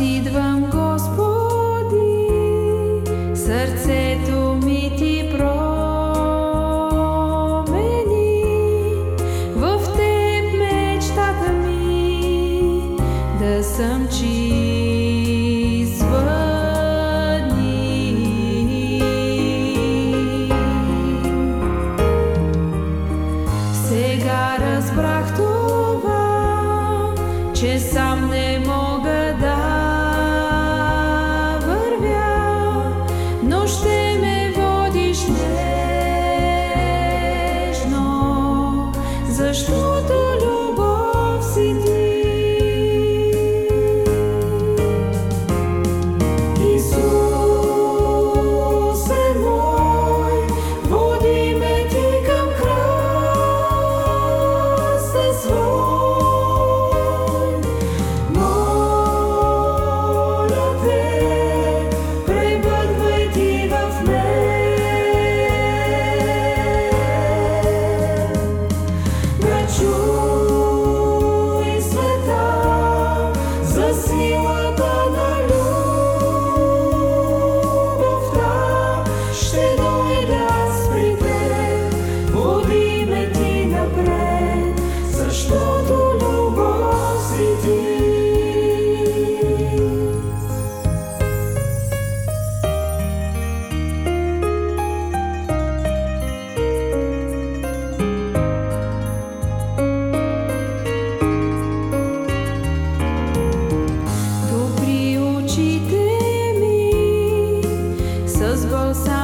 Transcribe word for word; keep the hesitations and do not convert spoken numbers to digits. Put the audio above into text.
идвам, Господи, сърцето ми Ти промени. В Теб мечтата ми да съм чист въдни. Сега разбрах това, че сам не мога да вървя, но ще ме водиш нежно, защото любов си Ти. Исусе мой, води ме Ти към кръста свой. Моля Те, пребъдвай Ти в мен. Да чуй света за силата на любовта. Ще дойда аз при Теб, води ме Ти напред, защото любов си Ти. Допри очите ми с гласа